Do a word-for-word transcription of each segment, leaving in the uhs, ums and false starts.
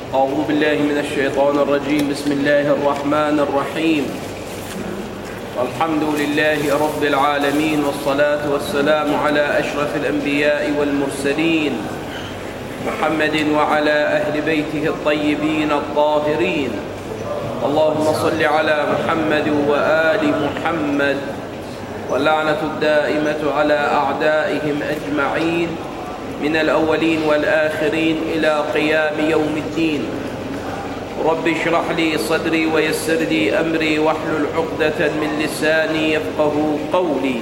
أعوذ بالله من الشيطان الرجيم. بسم الله الرحمن الرحيم. الحمد لله رب العالمين، والصلاة والسلام على أشرف الأنبياء والمرسلين محمد وعلى أهل بيته الطيبين الطاهرين. اللهم صل على محمد وآل محمد، واللعنة الدائمة على أعدائهم أجمعين من الأولين والآخرين إلى قيام يوم الدين. رب اشرح لي صدري ويسر لي أمري واحلل عقدة من لساني يفقه قولي.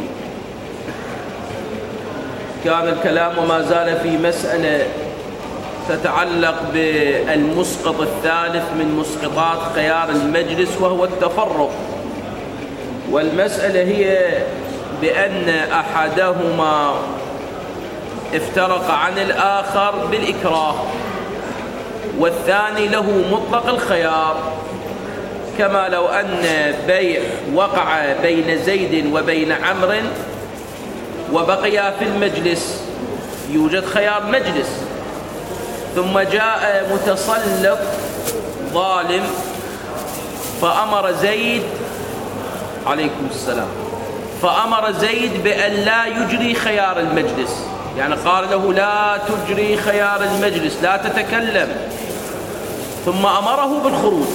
كان الكلام وما زال في مسألة تتعلق بالمسقط الثالث من مسقطات خيار المجلس، وهو التفرق. والمسألة هي بأن أحدهما افترق عن الآخر بالإكراه، والثاني له مطلق الخيار، كما لو أن بيع وقع بين زيد وبين عمرو وبقيا في المجلس، يوجد خيار مجلس، ثم جاء متسلط ظالم فأمر زيد عليكم السلام فأمر زيد بأن لا يجري خيار المجلس، يعني قال له لا تجري خيار المجلس، لا تتكلم، ثم أمره بالخروج،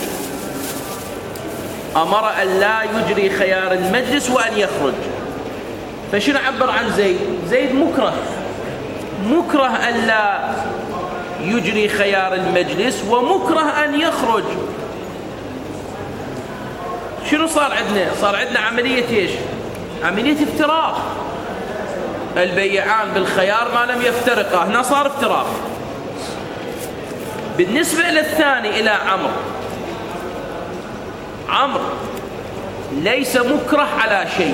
أمر أن لا يجري خيار المجلس وأن يخرج. فشنو عبر عن زيد؟ زيد مكره مكره أن لا يجري خيار المجلس ومكره أن يخرج. شنو صار عندنا؟ صار عندنا عملية ايش؟ عملية افتراق. البيعان بالخيار ما لم يفترقا، هنا صار افتراق. بالنسبة إلى الثاني إلى عمرو، عمرو ليس مكره على شيء،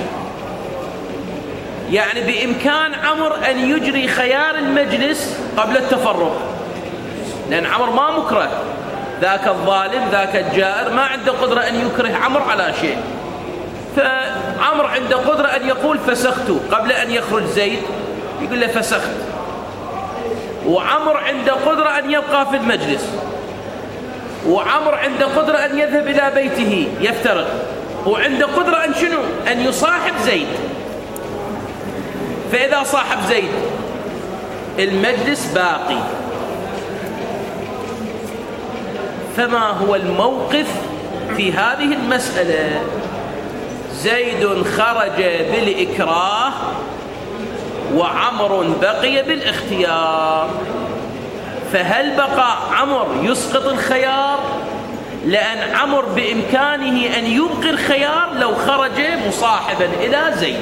يعني بإمكان عمرو أن يجري خيار المجلس قبل التفرق، لأن عمرو ما مكره، ذاك الظالم ذاك الجائر ما عنده قدرة أن يكره عمرو على شيء. فعمرو عنده قدرة أن يقول فسخت قبل أن يخرج زيد، يقول له فسخت. وعمرو عنده قدرة أن يبقى في المجلس، وعمرو عنده قدرة أن يذهب إلى بيته يفترق، وعنده قدرة أن شنو؟ أن يصاحب زيد. فإذا صاحب زيد المجلس باقي. فما هو الموقف في هذه المسألة؟ زيد خرج بالإكراه وعمر بقي بالاختيار، فهل بقى عمر يسقط الخيار؟ لأن عمر بإمكانه أن يبقي الخيار لو خرج مصاحبا إلى زيد.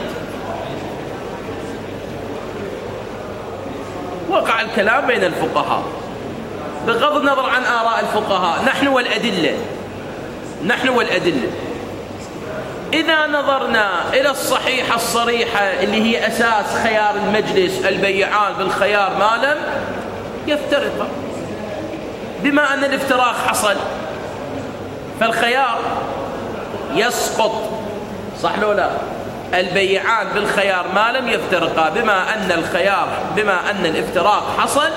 وقع الكلام بين الفقهاء بغض النظر عن آراء الفقهاء، نحن والأدلة نحن والأدلة إذا نظرنا إلى الصحيحة الصريحة اللي هي أساس خيار المجلس، البيعان بالخيار ما لم يفترقا، بما أن الافتراق حصل فالخيار يسقط، صح لو لا؟ البيعان بالخيار ما لم يفترقا، بما أن الخيار بما أن الافتراق حصل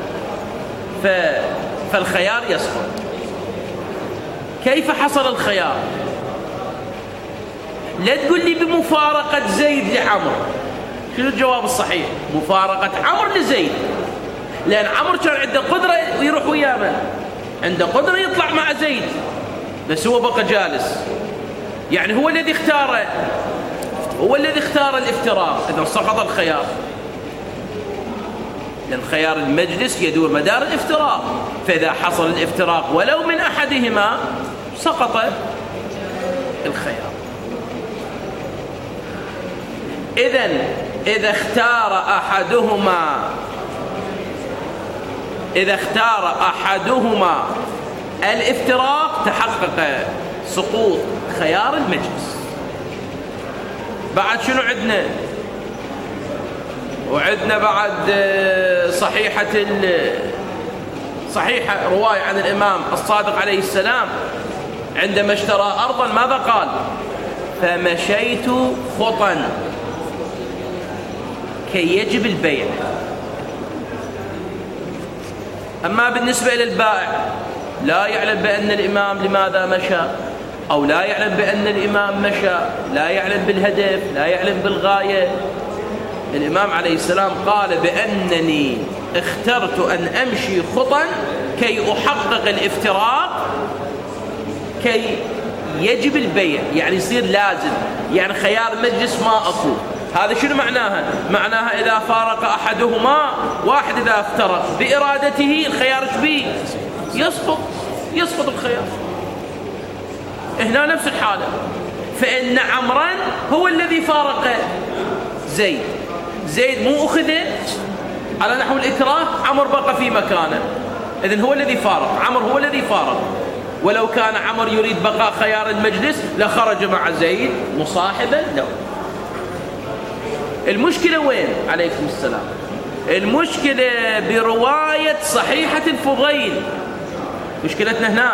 فالخيار يسقط. كيف حصل الخيار؟ لا تقول لي بمفارقة زيد لعمر. شنو الجواب الصحيح؟ مفارقة عمر لزيد، لأن عمر كان عنده قدرة يروح وياه من؟ عنده قدرة يطلع مع زيد، بس هو بقى جالس، يعني هو الذي اختار هو الذي اختار الافتراق، إذا سقط الخيار، لأن خيار المجلس يدور مدار الافتراق، فإذا حصل الافتراق ولو من أحدهما سقط الخيار. إذن إذا اختار أحدهما إذا اختار أحدهما الافتراق تحقق سقوط خيار المجلس. بعد شنو عندنا؟ وعندنا بعد صحيحة صحيحة رواية عن الإمام الصادق عليه السلام عندما اشترى أرضا ماذا قال؟ فمشيت خطا كي يجب البيع. أما بالنسبة إلى البائع لا يعلم بأن الإمام لماذا مشى، أو لا يعلم بأن الإمام مشى، لا يعلم بالهدف، لا يعلم بالغاية. الإمام عليه السلام قال بأنني اخترت أن أمشي خطا كي أحقق الافتراق، كي يجب البيع، يعني يصير لازم، يعني خيار مجلس ما أكو. هذا شنو معناها؟ معناها إذا فارق أحدهما، واحد إذا افترق بإرادته الخيار شبيه؟ يسقط، يسقط الخيار. هنا نفس الحالة، فإن عمرا هو الذي فارق زيد، زيد مو أخذه على نحو الإكراه، عمر بقى في مكانه، إذن هو الذي فارق، عمر هو الذي فارق. ولو كان عمر يريد بقاء خيار المجلس لخرج مع زيد مصاحبا له. المشكلة وين؟ عليكم السلام. المشكلة برواية صحيحة الفضيل، مشكلتنا هنا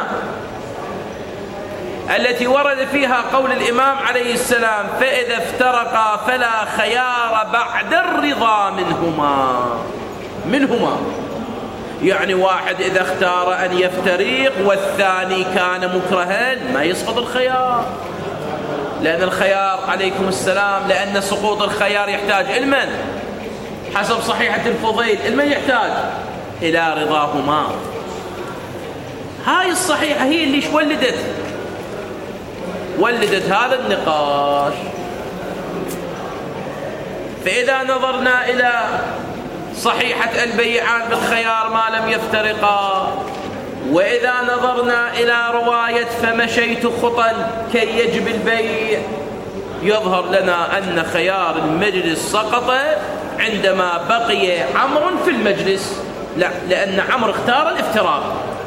التي ورد فيها قول الإمام عليه السلام فإذا افترقا فلا خيار بعد الرضا منهما. منهما يعني واحد إذا اختار أن يفترق والثاني كان مكرها ما يسقط الخيار، لأن الخيار عليكم السلام، لأن سقوط الخيار يحتاج إلمن حسب صحيحة الفضيل، إلمن يحتاج إلى رضاهما. هاي الصحيحة هي اللي ولدت ولدت هذا النقاش. فإذا نظرنا إلى صحيحة البيعان بالخيار ما لم يفترقا، وإذا نظرنا إلى رواية فمشيت خطا كي يجب البيع، يظهر لنا أن خيار المجلس سقط عندما بقي عمرو في المجلس، لا، لأن عمرو اختار الافتراق،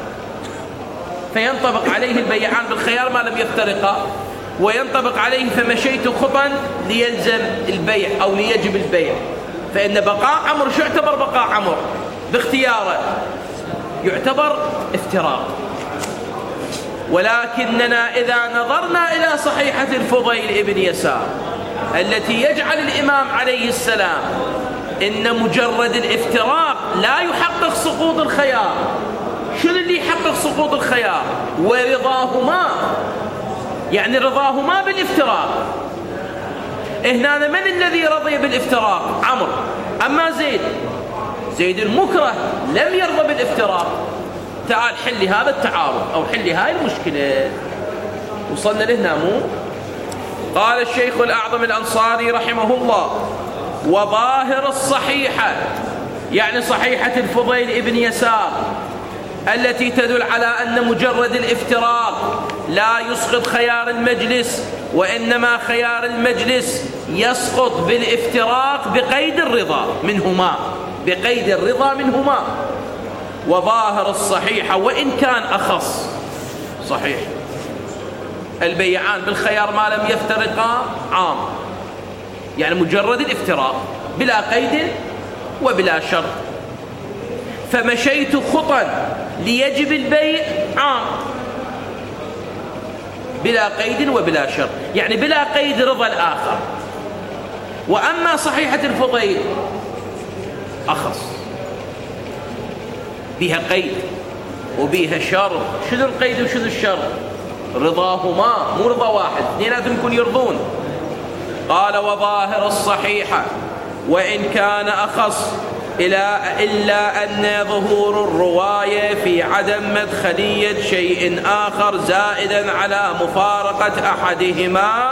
فينطبق عليه البيعان بالخيار ما لم يفترقا، وينطبق عليه فمشيت خطا ليلزم البيع أو ليجب البيع. فإن بقاء عمرو شو يعتبر بقاء عمرو باختياره؟ يعتبر افتراق. ولكننا إذا نظرنا إلى صحيحة الفضيل ابن يسار التي يجعل الإمام عليه السلام إن مجرد الافتراق لا يحقق سقوط الخيار، شنو اللي يحقق سقوط الخيار؟ ورضاهما، يعني رضاهما بالافتراق. هنا من الذي رضي بالافتراق؟ عمرو. أما زيد، زيد المكره لم يرضى بالافتراق. تعال حلي هذا التعارض أو حلي هاي المشكلة. وصلنا لهنا مو؟ قال الشيخ الأعظم الأنصاري رحمه الله وظاهر الصحيحة، يعني صحيحة الفضيل ابن يسار التي تدل على أن مجرد الافتراق لا يسقط خيار المجلس، وإنما خيار المجلس يسقط بالافتراق بقيد الرضا منهما، بقيد الرضا منهما. وظاهر الصحيحة وإن كان أخص، صحيح البيعان بالخيار ما لم يفترقا عام، يعني مجرد الافتراق بلا قيد وبلا شرط. فمشيت خطا ليجب البيع عام بلا قيد وبلا شرط، يعني بلا قيد رضا الآخر. وأما صحيحة الفضيل أخص، بها قيد وبها شرط. شنو القيد وشنو الشرط؟ رضاهما، مو رضا واحد، اثنيناتهم يكون يرضون. قال وظاهر الصحيحة وإن كان أخص إلا إلا أن ظهور الرواية في عدم مدخلية شيء آخر زائدا على مفارقة أحدهما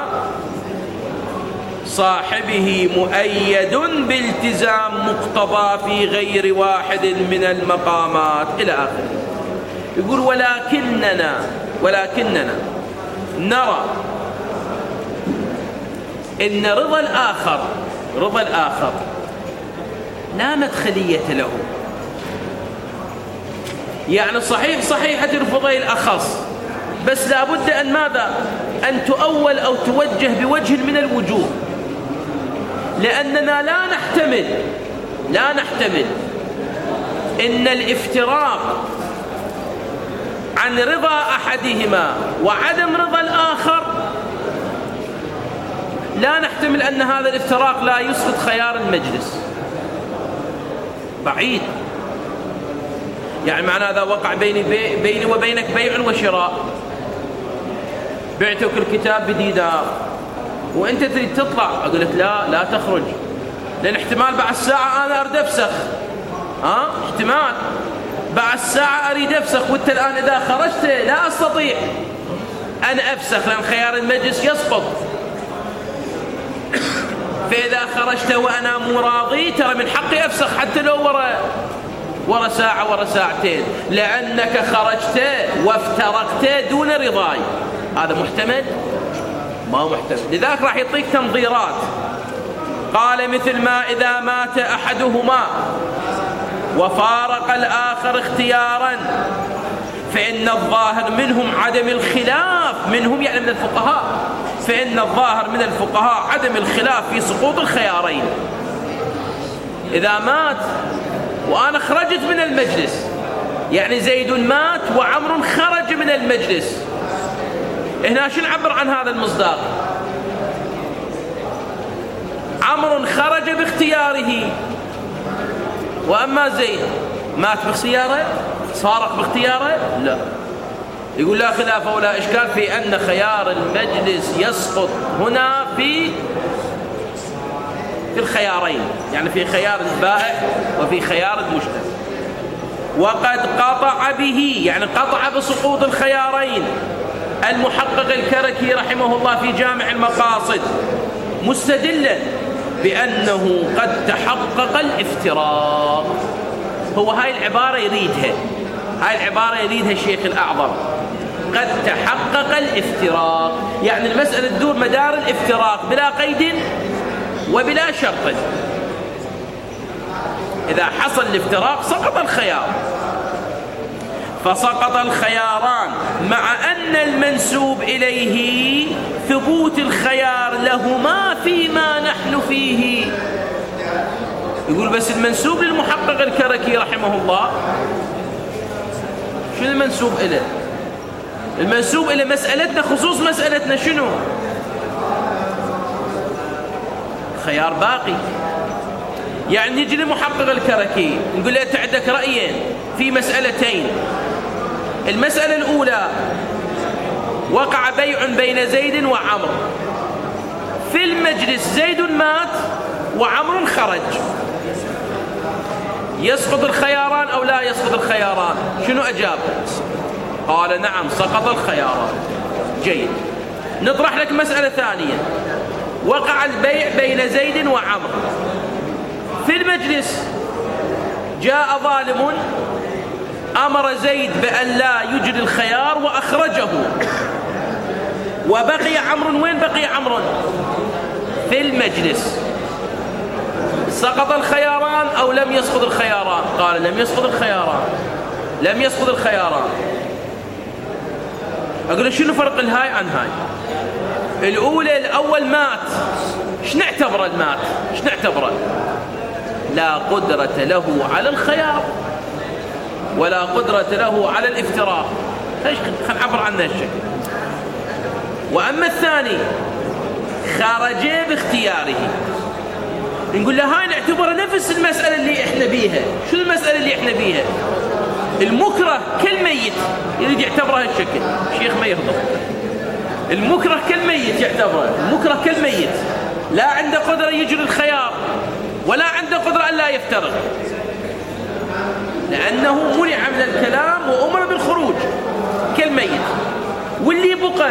صاحبه مؤيد بالتزام مقتضى في غير واحد من المقامات إلى آخره. يقول ولكننا ولكننا نرى إن رضا الآخر رضا الآخر لا مدخلية له. يعني صحيح صحيحة الفضيل أخص، بس لابد أن ماذا؟ أن تؤول أو توجه بوجه من الوجوه، لأننا لا نحتمل لا نحتمل إن الافتراق عن رضا أحدهما وعدم رضا الآخر، لا نحتمل أن هذا الافتراق لا يسقط خيار المجلس، بعيد. يعني معنى هذا وقع بيني, بي بيني وبينك بيع وشراء، بعتك الكتاب بدينار وانت تريد تطلع، اقول لك لا لا تخرج، لان احتمال بعد الساعه انا اريد افسخ، ها أه؟ احتمال بعد الساعه اريد افسخ، وانت الان اذا خرجت لا استطيع ان افسخ لان خيار المجلس يسقط. فاذا خرجت وانا مو راضي ترى من حقي افسخ حتى لو ورا ورا ساعه ورا ساعتين، لانك خرجت وافترقت دون رضاي. هذا محتمل؟ ما محتمل. لذلك راح يعطيك تنظيرات. قال مثل ما إذا مات أحدهما وفارق الآخر اختيارا فإن الظاهر منهم عدم الخلاف، منهم يعني من الفقهاء، فإن الظاهر من الفقهاء عدم الخلاف في سقوط الخيارين. إذا مات وأنا خرجت من المجلس، يعني زيد مات وعمر خرج من المجلس، هنا شو نعبر عن هذا المصداق؟ عمر خرج باختياره، وأما زيد مات باختياره، فارق باختياره، لا. يقول لا خلاف ولا إشكال في أن خيار المجلس يسقط هنا في في الخيارين، يعني في خيار البائع وفي خيار المشتري. وقد قطع به، يعني قطع بسقوط الخيارين، المحقق الكركي رحمه الله في جامع المقاصد مستدلا بأنه قد تحقق الافتراق. هو هاي العبارة يريدها، هاي العبارة يريدها الشيخ الأعظم، قد تحقق الافتراق، يعني المسألة تدور مدار الافتراق بلا قيد وبلا شرط. إذا حصل الافتراق سقط الخيار، فسقط الخياران مع أن المنسوب إليه ثبوت الخيار لهما فيما نحن فيه. يقول بس المنسوب للمحقق الكركي رحمه الله، شنو المنسوب إليه؟ المنسوب إلى مسألتنا، خصوص مسألتنا شنو؟ خيار باقي. يعني نجي للمحقق الكركي نقول له أنت عندك رأيين في مسألتين. المسألة الأولى وقع بيع بين زيد وعمر، في المجلس زيد مات وعمر خرج، يسقط الخياران أو لا يسقط الخياران؟ شنو أجاب؟ قال نعم سقط الخياران. جيد. نطرح لك مسألة ثانية، وقع البيع بين زيد وعمر، في المجلس جاء ظالم أمر زيد بأن لا يجري الخيار وأخرجه، وبقي عمرو. وين بقي عمرو؟ في المجلس. سقط الخياران أو لم يسقط الخياران؟ قال لم يسقط الخياران، لم يسقط الخياران. أقول شنو فرق الهاي عن هاي؟ الأولى الأول مات، ايش نعتبره المات؟ ايش نعتبره؟ لا قدرة له على الخيار ولا قدرة له على الافتراق. خلينا نعبر عنه الشكل. وأما الثاني خرج باختياره، نقول له هاي نعتبرها نفس المسألة اللي احنا بيها. شو المسألة اللي احنا بيها؟ المكره كالميت، يريد يعتبرها الشكل. الشيخ ما يهضم. المكره كالميت يعتبره، المكره كالميت، لا عنده قدرة يجري الخيار ولا عنده قدرة أن لا يفترق، لأنه منع من الكلام وأمر بالخروج كالميت. واللي بقى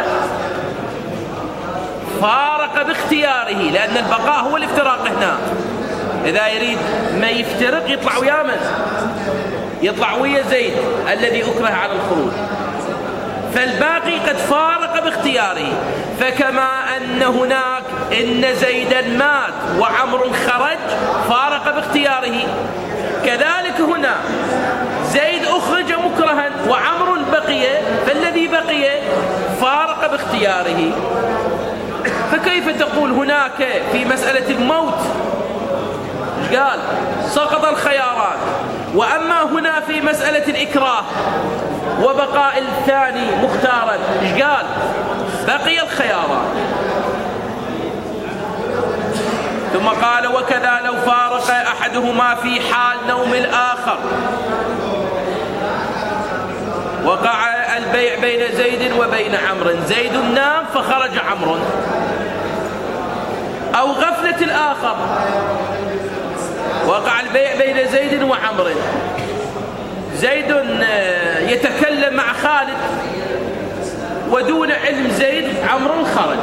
فارق باختياره، لأن البقاء هو الافتراق هنا. إذا يريد ما يفترق يطلع ويا من؟ يطلع ويا زيد الذي أكره على الخروج. فالباقي قد فارق باختياره. فكما أن هناك إن زيدا مات وعمر خرج فارق باختياره، كذلك هنا زيد أخرج مكرها وعمر بقي، فالذي بقي فارق باختياره. فكيف تقول هناك في مسألة الموت ايش قال؟ سقط الخيارات، وأما هنا في مسألة الإكراه وبقاء الثاني مختارا ايش قال؟ بقي الخيارات. ثم قال وكذا لو فارق أحدهما في حال نوم الآخر وقع البيع بين زيد وبين عمرو، زيد نام فخرج عمرو، أو غفلة الآخر، وقع البيع بين زيد وعمرو، زيد يتكلم مع خالد ودون علم زيد عمرو خرج.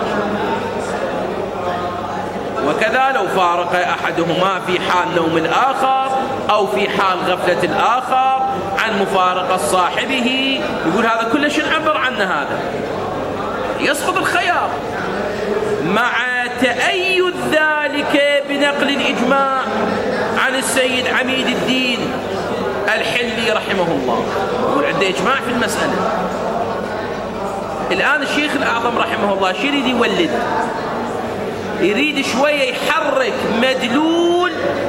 وكذا لو فارق أحدهما في حال نوم الآخر أو في حال غفلة الآخر عن مفارقة صاحبه، يقول هذا كل شيء نعبر عنه، هذا يسقط الخيار مع تأيد ذلك بنقل الإجماع عن السيد عميد الدين الحلي رحمه الله، يقول عنده إجماع في المسألة. الآن الشيخ الأعظم رحمه الله شو يريد يولد؟ يريد شوية يحرك مدلول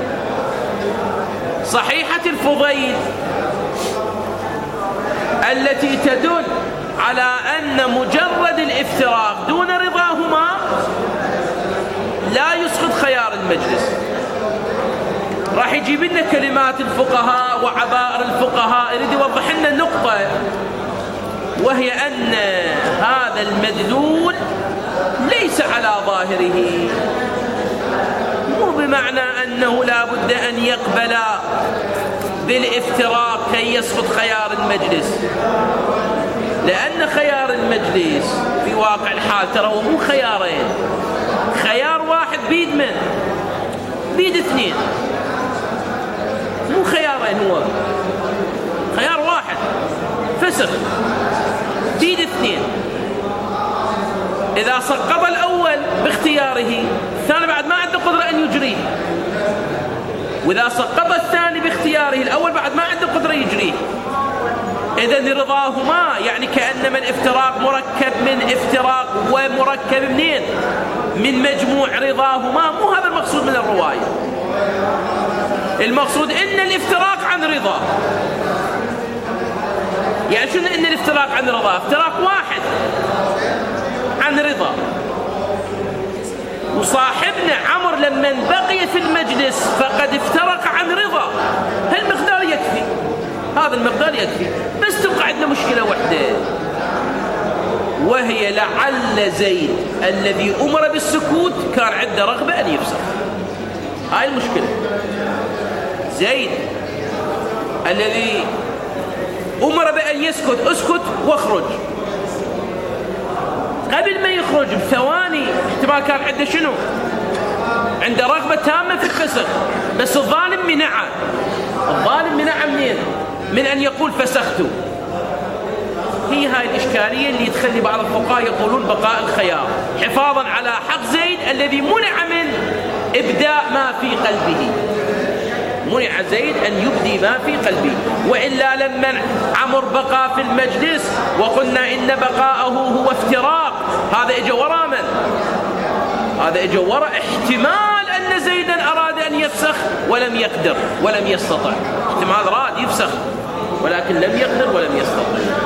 صحيحة الفضيل التي تدل على أن مجرد الافتراق دون رضاهما لا يسقط خيار المجلس. راح يجيب لنا كلمات الفقهاء وعبائر الفقهاء، يريد يوضح لنا النقطة، وهي أن هذا المدلول ليس على ظاهره، مو بمعنى أنه لا بد أن يقبل بالافتراق كي يسقط خيار المجلس، لأن خيار المجلس في واقع الحال ترى هو مو خيارين، خيار واحد بيد من بيد اثنين، مو خيارين، هو خيار واحد فسخ بيد اثنين. إذا سقط الأول باختياره الثاني بعد ما عنده قدرة أن يجريه، وإذا سقط الثاني باختياره الأول بعد ما عنده قدرة يجريه. إذن رضاهما يعني كأنما الافتراق مركب من افتراق ومركب منين؟ من مجموع رضاهما. مو هذا المقصود من الرواية، المقصود إن الافتراق عن رضا. يعني شنو إن الافتراق عن رضا؟ افتراق واحد عن رضا. وصاحبنا عمر لما بقي في المجلس فقد افترق عن رضا، هالمقدار يكفي، هذا المقدار يكفي. بس تبقى عندنا مشكلة واحدة، وهي لعل زيد الذي أمر بالسكوت كان عنده رغبة أن يفسخ. هاي المشكلة. زيد الذي أمر بأن يسكت، اسكت واخرج، قبل ما يخرج بثواني احتمال كان عنده شنو؟ عنده رغبة تامة في الفسخ، بس الظالم منعه. الظالم منعه منين؟ من أن يقول فسخت. هي هاي الإشكالية اللي تخلي بعض الفقهاء يقولون بقاء الخيار حفاظا على حق زيد الذي منع من إبداء ما في قلبه. منع زيد أن يبدي ما في قلبه، وإلا لما عمر بقى في المجلس وقلنا إن بقاءه هو افتراق، هذا إجا ورا من؟ هذا إجا ورا احتمال أن زيدا أراد أن يفسخ ولم يقدر ولم يستطع. احتمال أراد يفسخ ولكن لم يقدر ولم يستطع.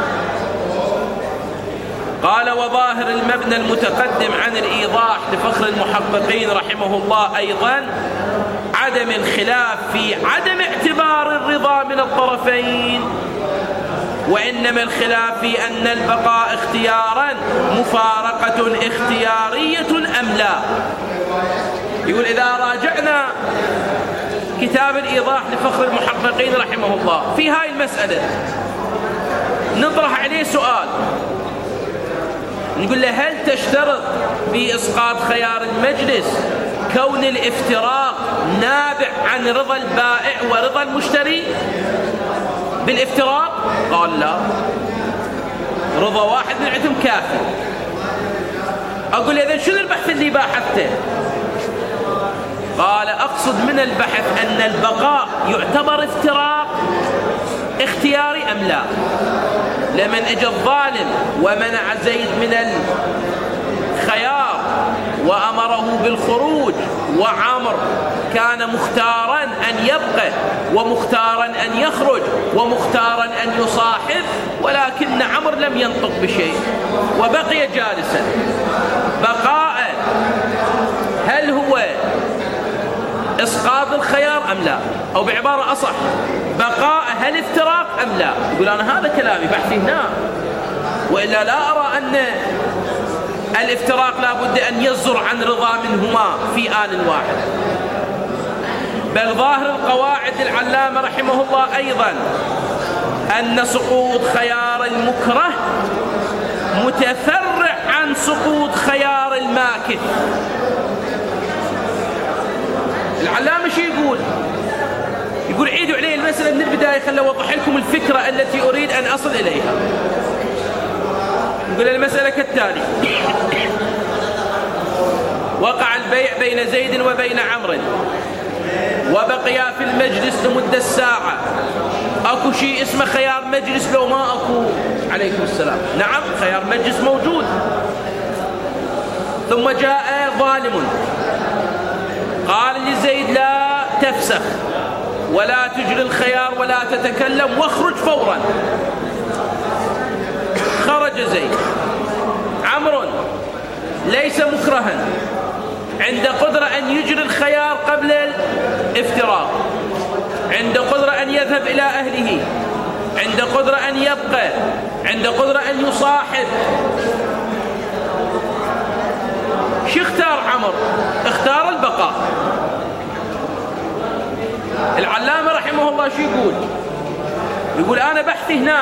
قال وظاهر المبنى المتقدم عن الإيضاح لفخر المحققين رحمه الله أيضا عدم الخلاف في عدم اعتبار الرضا من الطرفين، وإنما الخلاف في أن البقاء اختيارا مفارقة اختيارية أم لا. يقول إذا راجعنا كتاب الإيضاح لفخر المحققين رحمه الله في هاي المسألة نطرح عليه سؤال، نقول له هل تشترط في إسقاط خيار المجلس كون الافتراق نابع عن رضا البائع ورضا المشتري بالافتراق؟ قال لا، رضا واحد من عندهم كافي. أقول له إذن شنو البحث اللي باحثته؟ قال أقصد من البحث أن البقاء يعتبر افتراق اختياري أم لا. لمن اجى الظالم ومنع زيد من الخيار وأمره بالخروج، وعمر كان مختارا أن يبقى ومختارا أن يخرج ومختارا أن يصاحب، ولكن عمر لم ينطق بشيء وبقي جالسا. بقاء هل هو إسقاط الخيار أم لا؟ أو بعبارة أصح بقاء هل افتراق أم لا؟ يقول أنا هذا كلامي بحثي هنا، وإلا لا أرى أن الافتراق لا بد أن يصدر عن رضا منهما في آن واحد. بل ظاهر القواعد العلامة رحمه الله أيضا أن سقوط خيار المكره متفرع عن سقوط خيار الماكث. العلامة شو يقول؟ يقول عيدوا عليه المسألة من البداية، خلوا أوضح لكم الفكرة التي أريد أن أصل إليها. يقول المسألة كالتالي: وقع البيع بين زيد وبين عمرو وبقيا في المجلس لمدة ساعة. أكو شيء اسمه خيار مجلس لو ما أكو؟ عليكم السلام. نعم، خيار مجلس موجود. ثم جاء ظالم قال لزيد لا تفسخ ولا تجري الخيار ولا تتكلم واخرج فورا. خرج زيد. عمرو ليس مكرها، عند قدرة أن يجري الخيار قبل الافتراق، عند قدرة أن يذهب إلى أهله، عند قدرة أن يبقى، عند قدرة أن يصاحب. شو اختار عمرو؟ اختار البقاء. العلامة رحمه الله شو يقول؟ يقول أنا بحثي هنا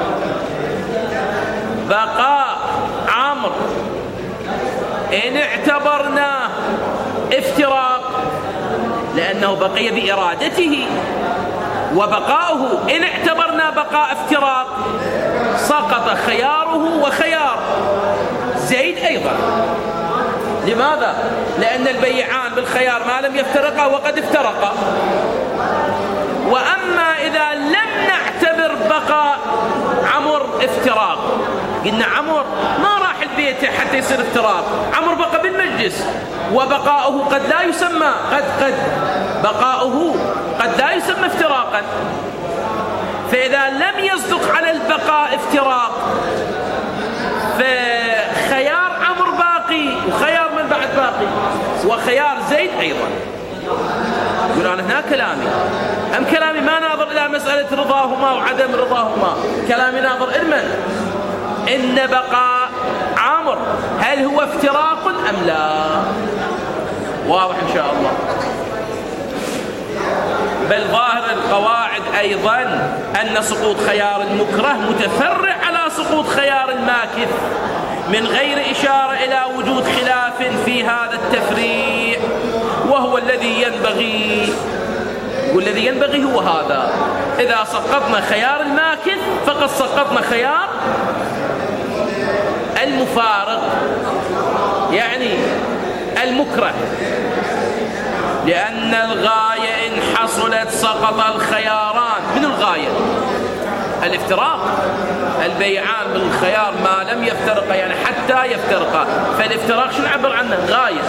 بقاء عمرو إن اعتبرناه افتراق لأنه بقي بإرادته، وبقاؤه إن اعتبرنا بقاء افتراق سقط خياره وخيار زيد أيضا. لماذا؟ لأن البيعان بالخيار ما لم يفترقا وقد افترقا. وأما إذا لم نعتبر بقاء عمرو افتراق، قلنا عمرو ما راح البيت حتى يصير افتراق، عمرو بقى بالمجلس، وبقاؤه قد لا يسمى قد قد بقاؤه قد لا يسمى افتراقا. فإذا لم يصدق على البقاء افتراق فخيار عمرو باقي وخيار من بعد باقي وخيار زيد أيضا. يقول أنا هنا كلامي أم كلامي ما ناظر إلى مسألة رضاهما وعدم رضاهما، كلامي ناظر إلمن إن بقاء عمرو هل هو افتراق أم لا؟ واضح إن شاء الله. بل ظاهر القواعد أيضا أن سقوط خيار المكره متفرع على سقوط خيار الماكث من غير إشارة إلى وجود خلاف في هذا التفريع، وهو الذي ينبغي. والذي ينبغي هو هذا: إذا سقطنا خيار الماكث فقد سقطنا خيار المفارق، يعني المكره، لأن الغاية إن حصلت سقط الخياران. من الغاية؟ الافتراق. البيعان بالخيار ما لم يفترقا يعني حتى يفترقا، فالافتراق شو نعبر عنه؟ غاية.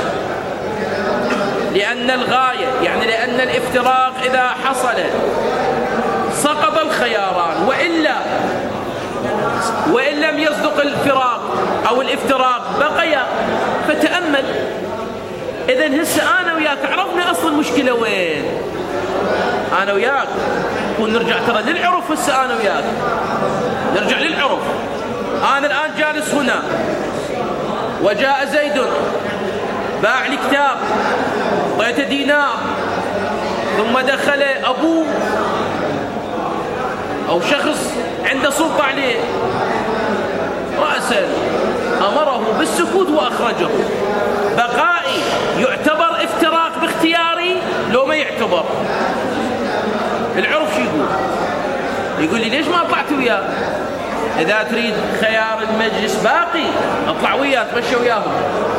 لأن الغاية يعني لأن الافتراق إذا حصل سقط الخياران، وإلا وإن لم يصدق الفراق أو الافتراق بقيا. فتأمل، إذن هسه أنا وياك عرفنا أصل المشكلة وين. أنا وياك ونرجع ترى للعرف. هسه أنا وياك نرجع للعرف. أنا الآن جالس هنا وجاء زيد باع لي كتاب، طيته دينار، ثم دخل أبوه أو شخص عنده سلطة عليه رأسا أمره بالسكوت وأخرجه. بقائي يعتبر افتراق باختياري لو ما يعتبر؟ العرف شو يقول؟ يقول لي ليش ما طلعت وياه؟ إذا تريد خيار المجلس باقي اطلع وياه تمشى وياهم.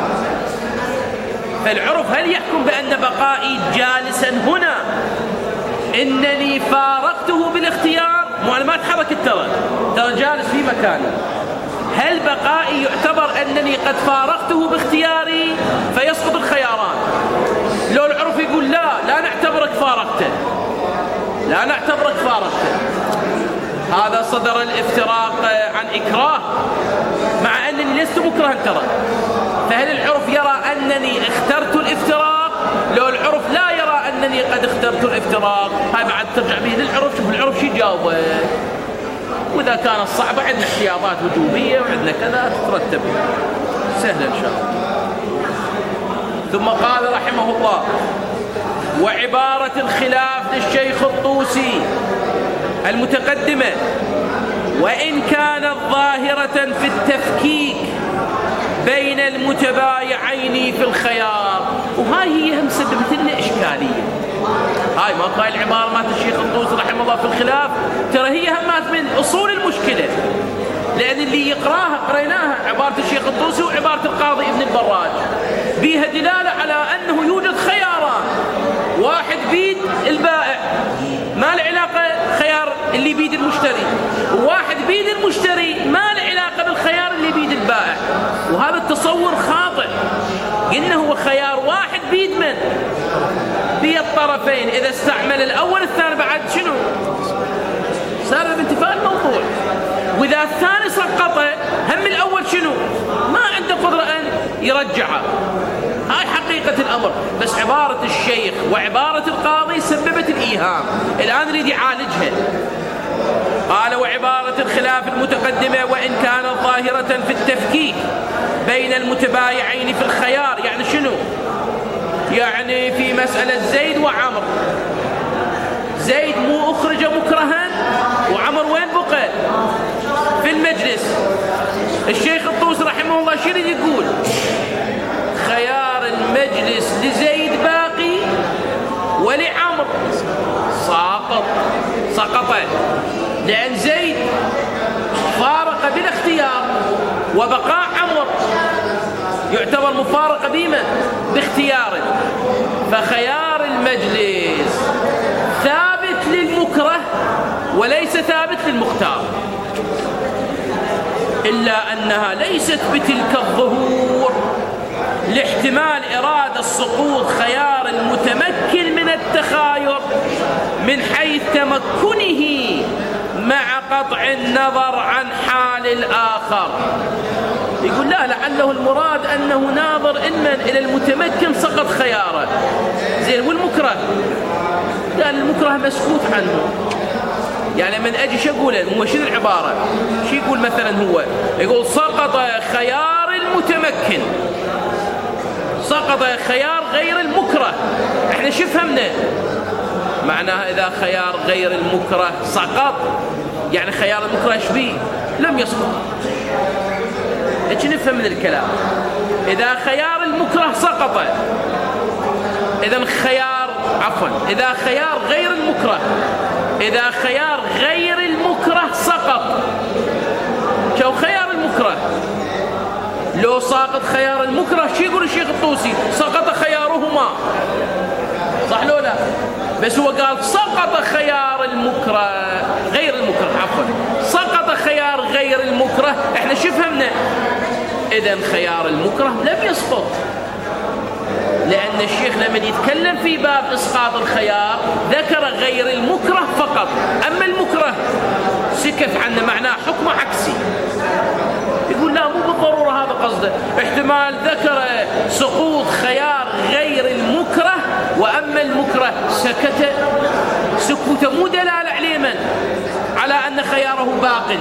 فالعرف هل يحكم بأن بقائي جالسا هنا إنني فارقته بالاختيار؟ مو أنا ما تحركت ترى ترى جالس في مكاني. هل بقائي يعتبر أنني قد فارقته باختياري فيسقط الخياران؟ لو العرف يقول لا لا نعتبرك فارقته، لا نعتبرك فارقته، هذا صدر الافتراق عن إكراه، مع أنني لست مكرها ترى. فهل العرف يرى أنني اخترت الافتراق؟ لو العرف لا يرى أن أني قد اخترت الافتراق، هاي بعد ترجع به للعرف، شوف العرف شي جاوبه، وإذا كانت صعبة عندنا احتياطات وجوبية وعندنا كذا تترتب، سهلة إن شاء الله. ثم قال رحمه الله: وعبارة الخلاف للشيخ الطوسي المتقدمة وإن كانت ظاهرة في التفكيك بين المتبايعين في الخيار، وهاي هي هم سببت لنا إشكالية. هاي ما قال العبارة مات الشيخ الطوسي رحمه الله في الخلاف، ترى هي هم مات من أصول المشكلة، لأن اللي يقراها قريناها عبارة الشيخ الطوسي وعبارة القاضي ابن البراج بيها دلالة على أنه يوجد خياران، واحد بيد البائع ما له علاقة خيار اللي بيد المشتري، وواحد بيد المشتري ما له علاقة بالخيار اللي بيد البائع، وهذا التصور خاطئ. قلنا هو خيار واحد بيد من؟ بيد الطرفين، إذا استعمل الأول الثاني بعد شنو؟ صار بانتفاء الموضوع. وإذا الثاني سقطه هم الأول شنو؟ ما عنده قدرة أن يرجعه. هاي حقيقة الأمر، بس عبارة الشيخ وعبارة القاضي سببت الإيهام، الآن نريد يعالجها. قال: وعبارة الخلاف المتقدمة وإن كانت ظاهرة في التفكيك بين المتبايعين في الخيار، يعني شنو؟ يعني في مسألة زيد وعمر، زيد مو أخرج مكرها وعمر وين بقى؟ في المجلس. الشيخ الطوسي رحمه الله شو يريد يقول؟ خيار المجلس لزيد باقي ولعمر ساقط، سقط، لأن زيد فارق بالاختيار وبقاء عمر يعتبر مفارقة بما باختياره، فخيار المجلس ثابت للمكره وليس ثابت للمختار، إلا أنها ليست بتلك الظهور لاحتمال إرادة سقوط خيار المتمكن من التخاير من حيث تمكنه مع قطع النظر عن حال الآخر. يقول لا، لعله المراد أنه ناظر إما إلى المتمكن سقط خياره زين، والمكره قال المكره مسكوت عنه. يعني من أجي شو أقول هو شنو العبارة؟ شو يقول مثلا؟ هو يقول سقط خيار المتمكن، سقط خيار غير المكره. احنا شو فهمنا؟ معناها إذا خيار غير المكره سقط، يعني خيار المكره ايش بيه؟ لم يسقط. ايش نفهم من الكلام؟ إذا خيار المكره سقط، إذا خيار عفوا إذا خيار غير المكره إذا خيار غير المكره سقط. شو خيار المكره؟ لو ساقط خيار المكره شو يقول الشيخ الطوسي؟ سقط خيارهما، صح لو لا؟ بس هو قال سقط خيار المكره غير المكره عفوا سقط خيار غير المكره. احنا شو فهمنا؟ إذن خيار المكره لم يسقط، لأن الشيخ لما يتكلم في باب إسقاط الخيار ذكر غير المكره فقط، أما المكره سكت عنه، معناه حكم عكسي. يقول لا، مو بالضرورة هذا قصده، احتمال ذكر سقوط خيار غير المكره وأما المكره سكت، سكوت مو دلالة عليه من على أن خياره باق.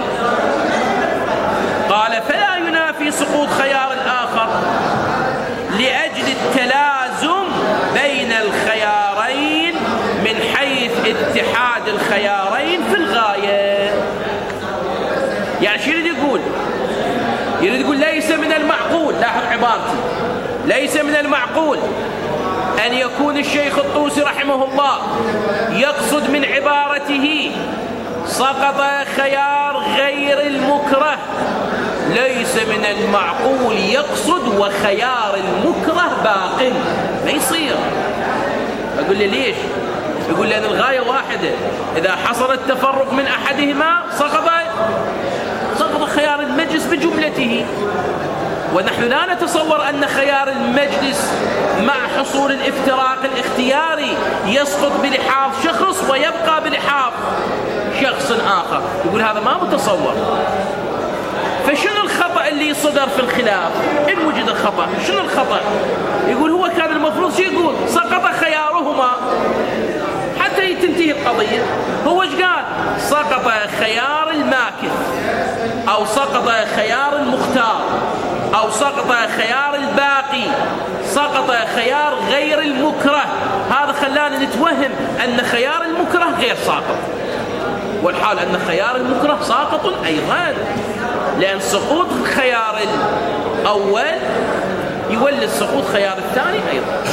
قال فلا ينافي سقوط خيار الآخر لأجل التلازم بين الخيارين من حيث اتحاد الخيارين في الغاية. يعني شو يريد يقول؟ يريد يقول ليس من المعقول، لاحظ عبارتي، ليس من المعقول أن يكون الشيخ الطوسي رحمه الله يقصد من عبارته سقط خيار غير المكره، ليس من المعقول يقصد وخيار المكره باق، ما يصير. أقول لي ليش؟ يقول لأن الغاية واحدة، إذا حصل التفرق من أحدهما سقط سقط خيار المجلس بجملته، ونحن لا نتصور أن خيار المجلس مع حصول الافتراق الاختياري يسقط بلحاظ شخص ويبقى بلحاظ شخص آخر. يقول هذا ما متصور. فشنو الخطأ اللي صدر في الخلاف؟ إن وجد الخطأ شنو الخطأ؟ يقول هو كان المفروض شو يقول؟ سقط خيارهما حتى تنتهي القضية. هو ايش قال؟ سقط خيار الماكث، أو سقط خيار المختار، أو سقط خيار الباقي، سقط خيار غير المكره. هذا خلانا نتوهم أن خيار المكره غير ساقط، والحال أن خيار المكره ساقط أيضا، لأن سقوط خيار الأول يولد سقوط خيار الثاني أيضا.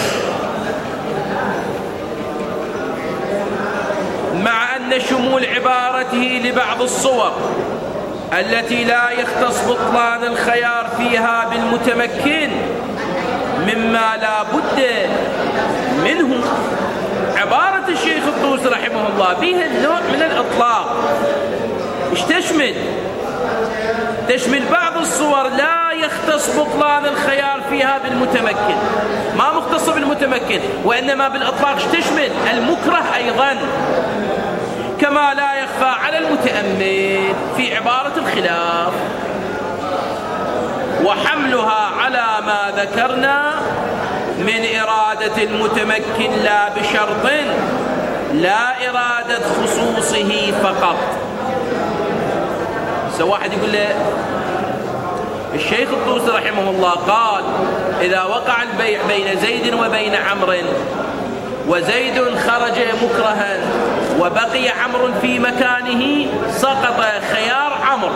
مع أن شمول عبارته لبعض الصور التي لا يختص بطلان الخيار فيها بالمتمكن مما لا بد منه. عبارة الشيخ الطوسي رحمه الله بها النوع من الإطلاق. ايش تشمل؟ تشمل بعض الصور لا يختص بطلان الخيار فيها بالمتمكن، ما مختص بالمتمكن، وإنما بالإطلاق ايش تشمل؟ المكره أيضا، كما لا يخفى على المتأمل في عبارة الخلاف. وحملها على ما ذكرنا من إرادة المتمكن لا بشرط، لا إرادة خصوصه فقط. واحد يقول له الشيخ الطوسي رحمه الله قال إذا وقع البيع بين زيد وبين عمرو وزيد خرج مكرها وبقي عمرو في مكانه سقط خيار عمرو،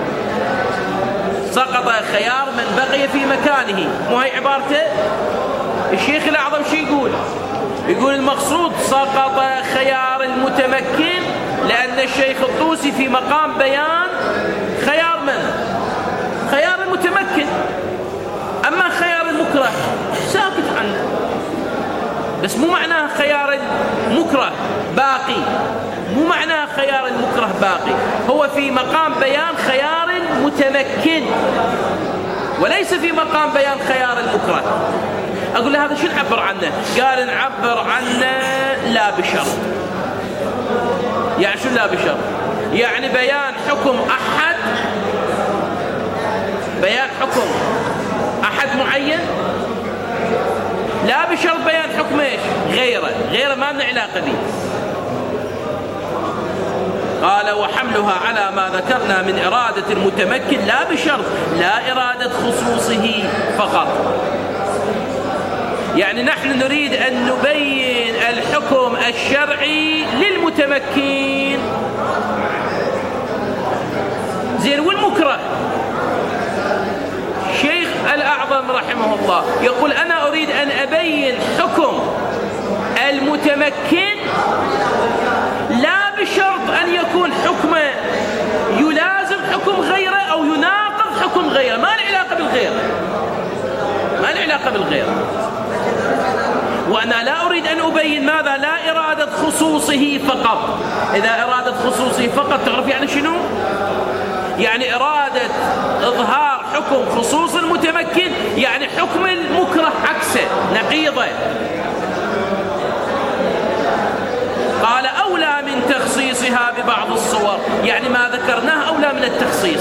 سقط خيار من بقي في مكانه. مو هي عبارته؟ الشيخ الأعظم شو يقول؟ يقول المقصود سقط خيار المتمكن، لأن الشيخ الطوسي في مقام بيان خيار من؟ خيار المتمكن. أما خيار المكره ساكت عنه، بس مو معناه خيار المكره باقي، مو معناه خيار المكره باقي، هو في مقام بيان خيار المتمكن وليس في مقام بيان خيار المكره. أقول له هذا شو نعبر عنه؟ قال نعبر عنه لا بشرط. يعني شو لا بشرط؟ يعني بيان حكم أحد، بيان حكم أحد معين لا بشرط بيان حكم ايش؟ غيره، غيره ما لنا علاقة به. قال وحملها على ما ذكرنا من إرادة المتمكن لا بشرط، لا إرادة خصوصه فقط. يعني نحن نريد أن نبين الحكم الشرعي للمتمكن زين والمكره. شيخ الأعظم رحمه الله يقول أنا أريد أن أبين حكم المتمكن لا بشرط أن يكون حكمه يلازم حكم غيره أو يناقض حكم غيره، ما له علاقة بالغير، ما له علاقة بالغير. وأنا لا أريد أن أبين ماذا؟ لا إرادة خصوصه فقط. إذا إرادة خصوصه فقط تعرف يعني شنو؟ يعني إرادة إظهار حكم خصوص المتمكن، يعني حكم المكره عكسه نقيضه. قال أولى من تخصيصها ببعض الصور، يعني ما ذكرناه أولى من التخصيص.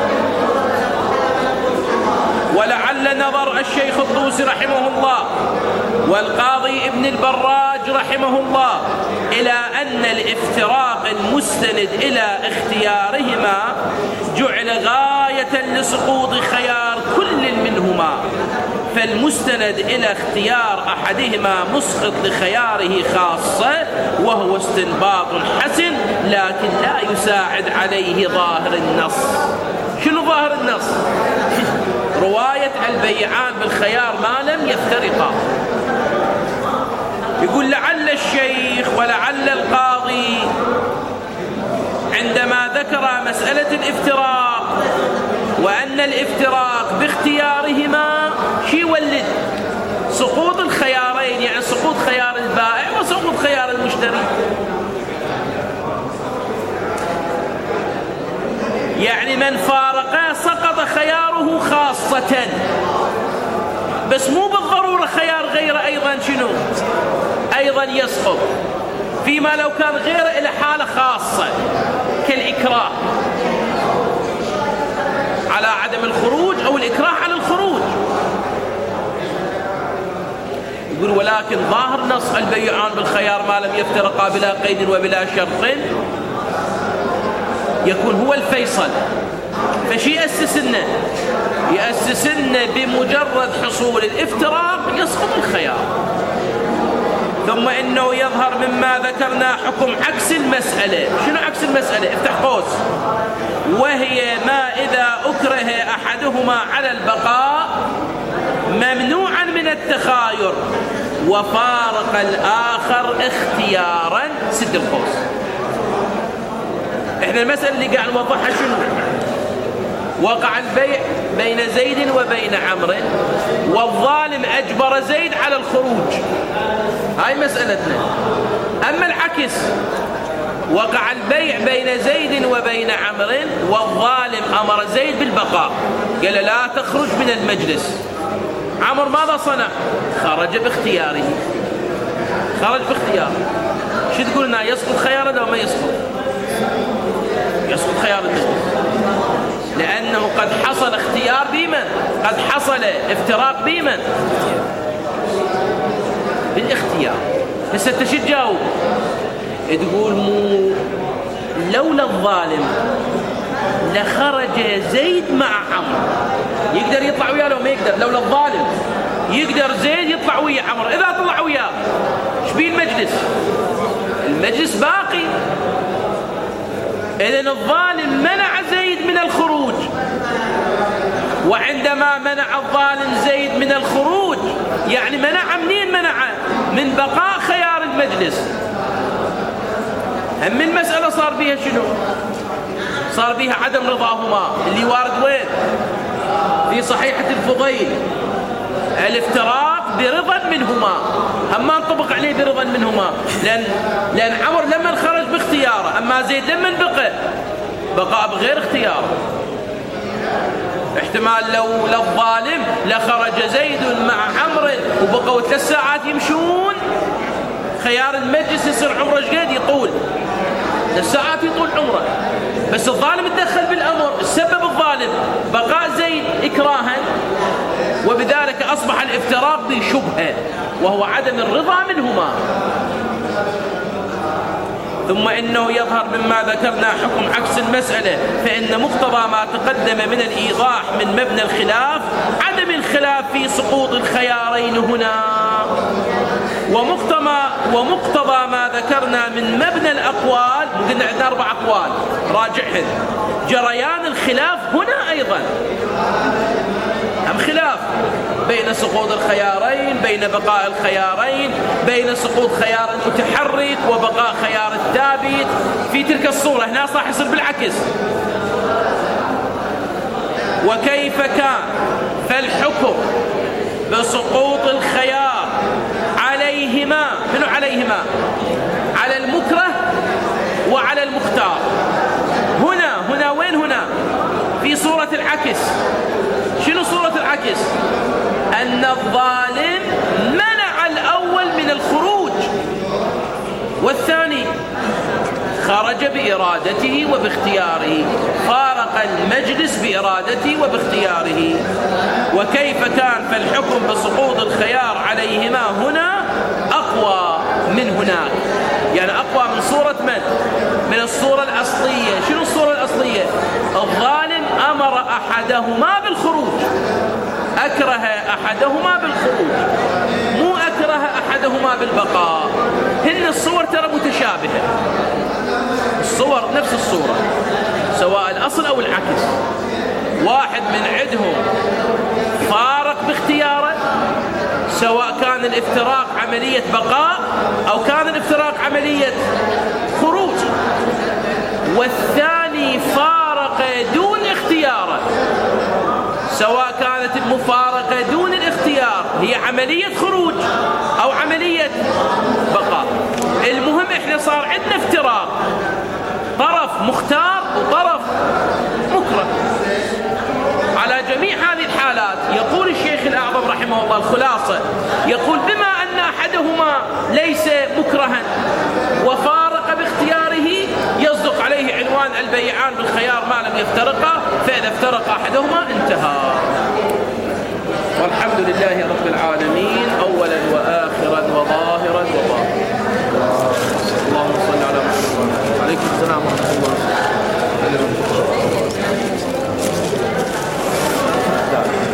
ولعل نظر الشيخ الطوسي رحمه الله والقاضي ابن البراج رحمه الله إلى أن الافتراق المستند إلى اختيارهما جعل غاية لسقوط خيار كل منهما، فالمستند إلى اختيار أحدهما مسقط لخياره خاصة، وهو استنباط حسن لكن لا يساعد عليه ظاهر النص. شنو ظاهر النص؟ رواية البيعان بالخيار ما لم يفترقا. يقول لعل الشيخ ولعل القاضي عندما ذكر مسألة الافتراق وأن الافتراق باختيارهما شي يولد سقوط الخيارين، يعني سقوط خيار البائع وسقوط خيار المشتري. يعني من فارقه سقط خياره خاصة، بس مو بالضرورة خيار غيره أيضا شنو؟ أيضا يسقط، فيما لو كان غيره إلى حالة خاصة كالإكراه على عدم الخروج أو الإكراه على الخروج. يقول ولكن ظاهر نص البيعان بالخيار ما لم يفترقا بلا قيد وبلا شرط يكون هو الفيصل. فشي يأسسنا يأسسنا بمجرد حصول الافتراق يسقط الخيار. ثم إنه يظهر مما ذكرنا حكم عكس المسألة. شنو عكس المسألة؟ افتح قوس. وهي ما إذا أكره أحدهما على البقاء ممنوعا من التخاير وفارق الآخر اختيارا. سد القوس. احنا المسألة اللي قاعد نوضحها شنو؟ وقع البيع بين زيد وبين عمرو والظالم أجبر زيد على الخروج. هاي مسألتنا. أما العكس وقع البيع بين زيد وبين عمرو والظالم أمر زيد بالبقاء، قال لا تخرج من المجلس. عمرو ماذا صنع؟ خرج باختياره. خرج باختياره. شو تقول لنا؟ يسقط خياره لو ما يسقط؟ يسقط خيار المجلس، لأنه قد حصل اختيار بمن؟ قد حصل افتراق بمن؟ بالاختيار. هسه انت شو تجاوب؟ تقول مو لولا الظالم لخرج زيد مع عمرو. يقدر يطلع وياه لو ما يقدر؟ لولا الظالم يقدر زيد يطلع ويا عمرو. إذا طلع وياه ايش بيه المجلس؟ المجلس باقي. إذن الظالم منع زيد من الخروج، وعندما منع الظالم زيد من الخروج يعني منع منين؟ منع من بقاء خيار المجلس. هم المسألة صار بيها شنو؟ صار بيها عدم رضاهما اللي وارد وين؟ في صحيحة الفضيل الافتراق برضا منهما. هم ما انطبق عليه برضا منهما، لأن لأن عمرو لما خرج باختياره، أما زيد لما بقى بقاء بغير اختياره. احتمال لو للظالم لخرج زيد مع عمرو وبقوا ثلاث ساعات يمشون، خيار المجلس يصير عمره ايش قد يطول؟ ثلاث ساعات يطول عمره. بس الظالم تدخل بالأمر، سبب الظالم بقاء زيد إكراها، وبذلك أصبح الافتراق بشبهة وهو عدم الرضا منهما. ثم إنه يظهر مما ذكرنا حكم عكس المسألة، فإن مقتضى ما تقدم من الإيضاح من مبنى الخلاف عدم الخلاف في سقوط الخيارين هنا، ومقتضى ومقتضى ما ذكرنا من مبنى الأقوال. قلنا عندنا أربع أقوال راجعهن، جريان الخلاف هنا أيضا هم خلاف بين سقوط الخيارين، بين بقاء الخيارين، بين سقوط خيار المتحرك وبقاء خيار الثابت. في تلك الصورة هنا صح يصير بالعكس. وكيف كان فالحكم بسقوط الخيار عليهما، منو عليهما؟ على المكره وعلى المختار. هنا هنا وين هنا؟ في صورة العكس. شنو صورة العكس؟ أن الظالم منع الأول من الخروج والثاني خرج بإرادته وباختياره، فارق المجلس بإرادته وباختياره. وكيف كان فالحكم بسقوط الخيار عليهما هنا أقوى من هناك، يعني أقوى من صورة من؟ من الصورة الأصلية. شنو الصورة الأصلية؟ الظالم أمر أحدهما بالخروج، أكره أحدهما بالخروج، مو أكره أحدهما بالبقاء. هن الصور ترى متشابهة، الصور نفس الصورة سواء الأصل أو العكس. واحد من عندهم فارق باختياره، سواء كان الافتراق عملية بقاء أو كان الافتراق عملية خروج، والثاني فارق دون اختياره، سواء كانت المفارقة دون الاختيار هي عملية خروج أو عملية بقاء. المهم إحنا صار عندنا افتراق، طرف مختار وطرف مكره. على جميع هذه الحالات يقول الشيخ الأعظم رحمه الله الخلاصة، يقول بما أن أحدهما ليس مكرها وفارق باختياره يصدق عليه عنوان البيعان بالخيار ما لم يفترقا، فإذا افترق أحدهما انتهى. والحمد لله رب العالمين أولا وآخرا وظاهرا وباطنا. اللهم صل على محمد. عليكم السلام ورحمة الله.